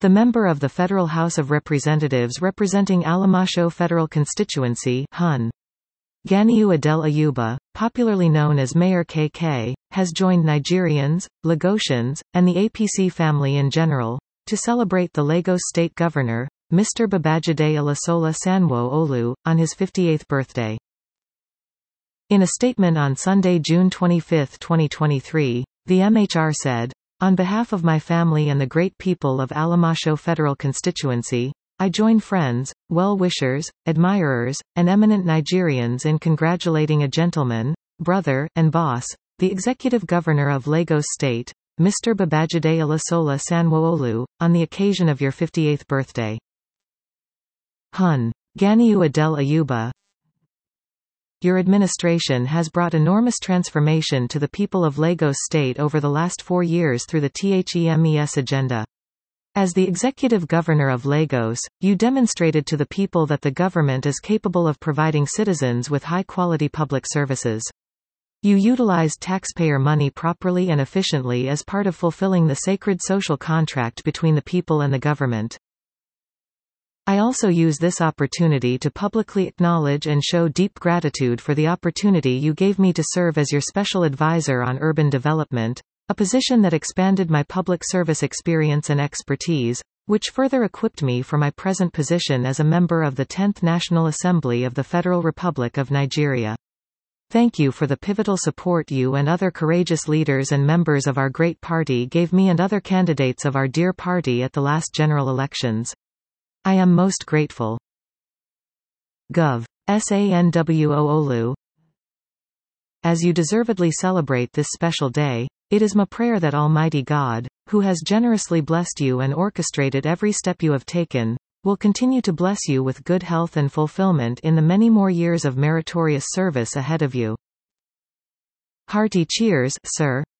The member of the Federal House of Representatives representing Alamasho Federal Constituency Hun. Ganiu Adel Ayuba, popularly known as Mayor KK, has joined Nigerians, Lagosians, and the APC family in general, to celebrate the Lagos State Governor, Mr. Babajide Olasola Sanwo-Olu, on his 58th birthday. In a statement on Sunday, June 25, 2023, the MHR said, "On behalf of my family and the great people of Alamasho Federal Constituency, I join friends, well-wishers, admirers, and eminent Nigerians in congratulating a gentleman, brother, and boss, the Executive Governor of Lagos State, Mr. Babajide Olasola Sanwo-Olu, on the occasion of your 58th birthday." Hun. Ganiu Adel Ayuba. Your administration has brought enormous transformation to the people of Lagos State over the last 4 years through the THEMES agenda. As the Executive Governor of Lagos, you demonstrated to the people that the government is capable of providing citizens with high-quality public services. You utilized taxpayer money properly and efficiently as part of fulfilling the sacred social contract between the people and the government. I also use this opportunity to publicly acknowledge and show deep gratitude for the opportunity you gave me to serve as your special advisor on urban development, a position that expanded my public service experience and expertise, which further equipped me for my present position as a member of the 10th National Assembly of the Federal Republic of Nigeria. Thank you for the pivotal support you and other courageous leaders and members of our great party gave me and other candidates of our dear party at the last general elections. I am most grateful. Gov. Sanwo-Olu. As you deservedly celebrate this special day, it is my prayer that Almighty God, who has generously blessed you and orchestrated every step you have taken, will continue to bless you with good health and fulfillment in the many more years of meritorious service ahead of you. Hearty cheers, sir.